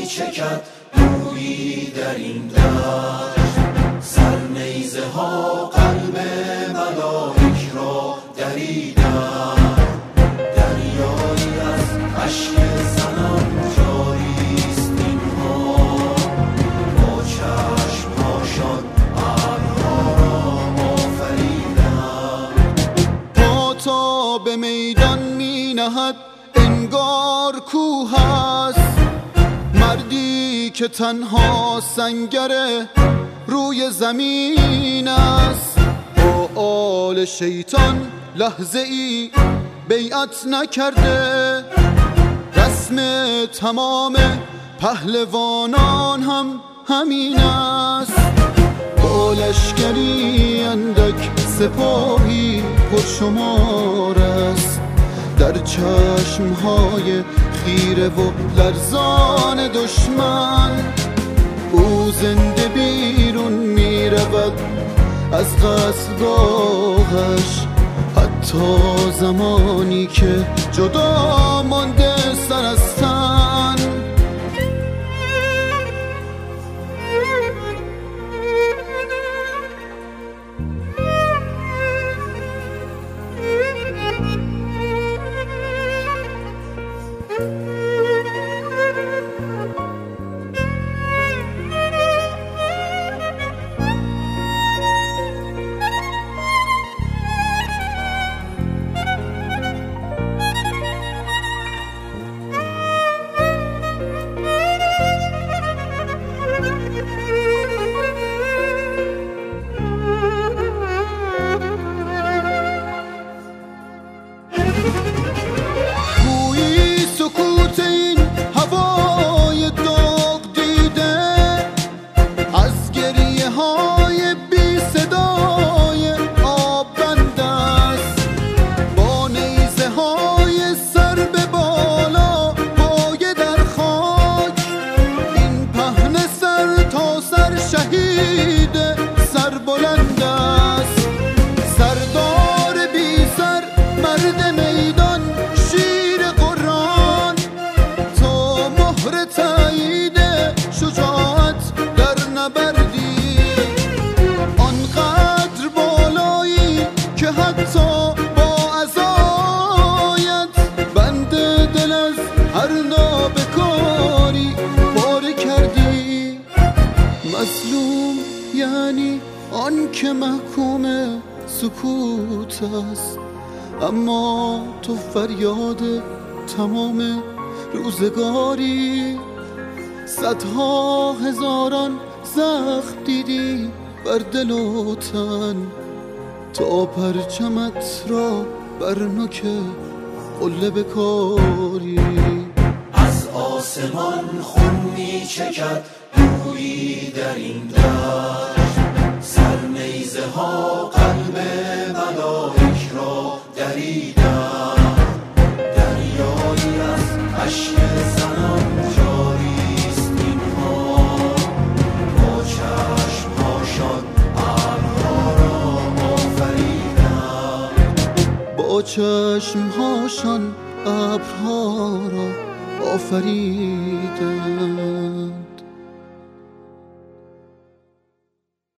چکد گویی در این دشت، سرنیزه ها قلب ملائک را دریدند. دریایی از اشک زنان جاریست اینها، با چشمهاشان ابرها را آفریدند. پا تا به میدان می نهد انگار کوه است، مردی که تنها سنگر روی زمین است. با آل شیطان لحظه ای بیعت نکرده، رسم تمام پهلوانان هم همین است. با لشکری اندک سپاهی پرشمار است، در چشمهای خیره و لرزان دشمن. او زنده بیرون می رود از قصرگاهش، حتی زمانی که جدا مانده سر از تن. شهید سربلند است، سردار بی سر، مرد میدان، شیر قرآن. تو مهر تایید شجاعت در نبردی، آنقدر بالایی که حتی با عزایت بند دل از هر نابکاری پاره کردی. مظلوم یعنی آن که محکوم سکوت است، اما تو فریاد تمام روزگاری. صدها هزاران زخم دیدی بر دل و تن، تا پرچمت را بر نوک قله بکاری. از آسمان خون می چکد گویی در این دشت، سرنیزه ها قلب ملائک را دریدند. دریایی از اشک زنان جاریست اینها، با چشمهاشان ابرها را آفریدند. با چشمهاشان ابرها را آفریدند.